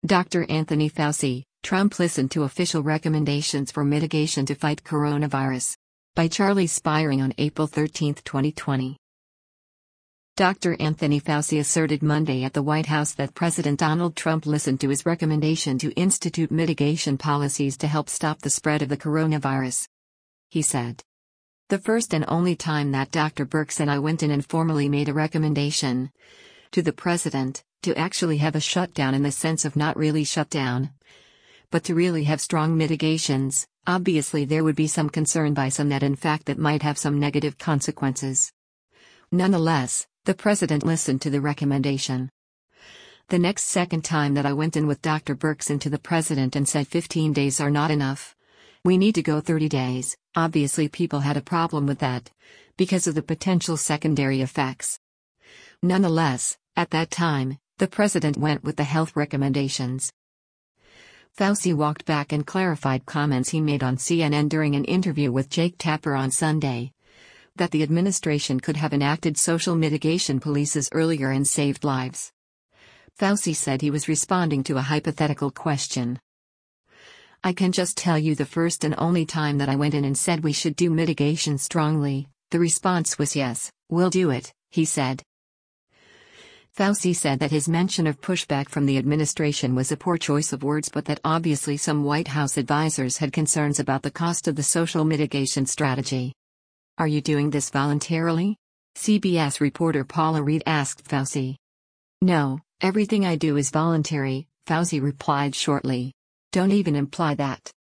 Dr. Anthony Fauci, Trump listened to official recommendations for mitigation to fight coronavirus. By Charlie Spiring on April 13, 2020. Dr. Anthony Fauci asserted Monday at the White House that President Donald Trump listened to his recommendation to institute mitigation policies to help stop the spread of the coronavirus. He said, "The first and only time that Dr. Birx and I went in and formally made a recommendation to the president to actually have a shutdown in the sense of not really shut down, but to really have strong mitigations. Obviously there would be some concern by some that in fact that might have some negative consequences. Nonetheless, the president listened to the recommendation. The next second time that I went in with Dr. Birx into the president and said 15 days are not enough. We need to go 30 days, obviously people had a problem with that, because of the potential secondary effects. Nonetheless, at that time, the president went with the health recommendations." Fauci walked back and clarified comments he made on CNN during an interview with Jake Tapper on Sunday, that the administration could have enacted social mitigation policies earlier and saved lives. Fauci said he was responding to a hypothetical question. "I can just tell you the first and only time that I went in and said we should do mitigation strongly, the response was yes, we'll do it," he said. Fauci said that his mention of pushback from the administration was a poor choice of words, but that obviously some White House advisors had concerns about the cost of the social mitigation strategy. "Are you doing this voluntarily?" CBS reporter Paula Reed asked Fauci. "No, everything I do is voluntary," Fauci replied shortly. "Don't even imply that."